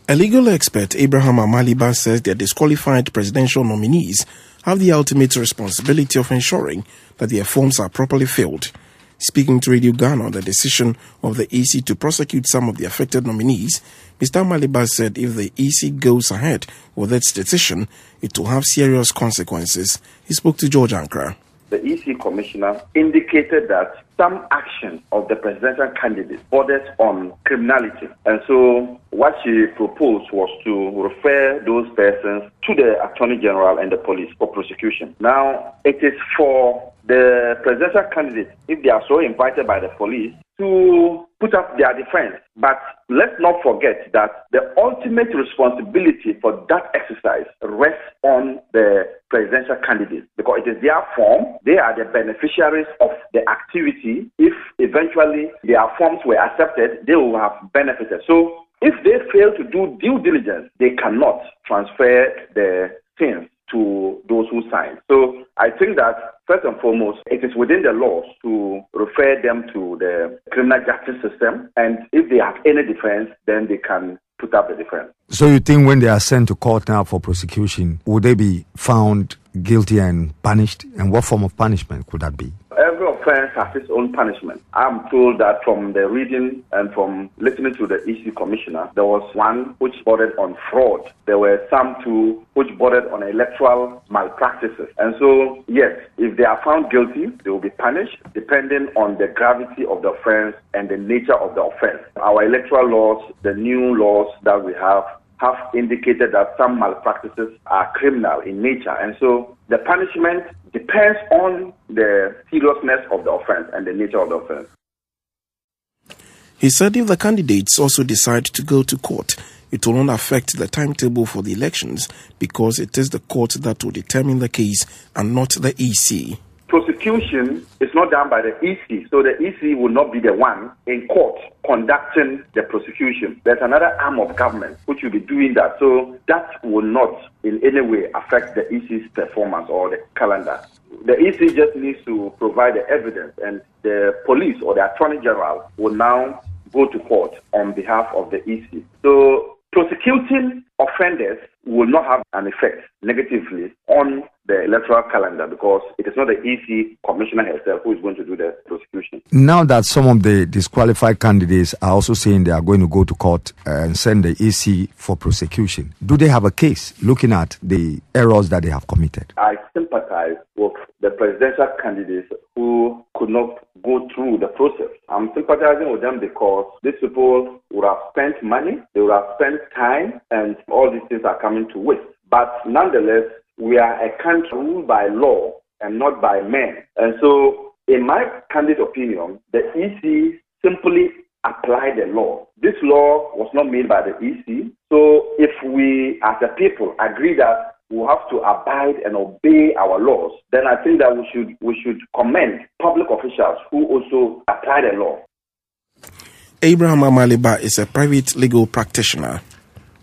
A legal expert, Abraham Amaliba, says their disqualified presidential nominees have the ultimate responsibility of ensuring that their forms are properly filled. Speaking to Radio Ghana on the decision of the EC to prosecute some of the affected nominees, Mr. Amaliba said if the EC goes ahead with its decision, it will have serious consequences. He spoke to George Ankara. The EC commissioner indicated that some action of the presidential candidate borders on criminality. And so what she proposed was to refer those persons to the Attorney General and the police for prosecution. Now, it is for the presidential candidates, if they are so invited by the police, to put up their defense. But let's not forget that the ultimate responsibility for that exercise rests on the presidential candidates, because it is their form. They are the beneficiaries of the activity. If eventually their forms were accepted, they will have benefited. So if they fail to do due diligence, they cannot transfer the things to those who sign. So I think that first and foremost, it is within the laws to refer them to the criminal justice system, and if they have any defense, then they can put up the defense. So you think when they are sent to court now for prosecution, would they be found guilty and punished? And what form of punishment could that be? Every offense has its own punishment. I'm told that from the reading and from listening to the EC commissioner, there was one which bordered on fraud. There were some too which bordered on electoral malpractices. And so, yes, if they are found guilty, they will be punished depending on the gravity of the offense and the nature of the offense. Our electoral laws, the new laws that we have indicated that some malpractices are criminal in nature. And so the punishment depends on the seriousness of the offense and the nature of the offense. He said if the candidates also decide to go to court, it will not affect the timetable for the elections because it is the court that will determine the case and not the EC. Prosecution is not done by the EC, so the EC will not be the one in court conducting the prosecution. There's another arm of government which will be doing that, so that will not in any way affect the EC's performance or the calendar. The EC just needs to provide the evidence, and the police or the Attorney General will now go to court on behalf of the EC. So prosecuting offenders will not have an effect negatively on the electoral calendar because it is not the EC commissioner herself who is going to do the prosecution. Now that some of the disqualified candidates are also saying they are going to go to court and send the EC for prosecution, do they have a case looking at the errors that they have committed? I sympathize with the presidential candidates who could not go through the process. I'm sympathizing with them because these people would have spent money, they would have spent time, and all these things are coming to waste. But nonetheless, we are a country ruled by law and not by men. And so, in my candid opinion, the EC simply applied the law. This law was not made by the EC. So, if we as a people agree that we have to abide and obey our laws, then I think that we should commend public officials who also apply the law. Abraham Amaliba is a private legal practitioner.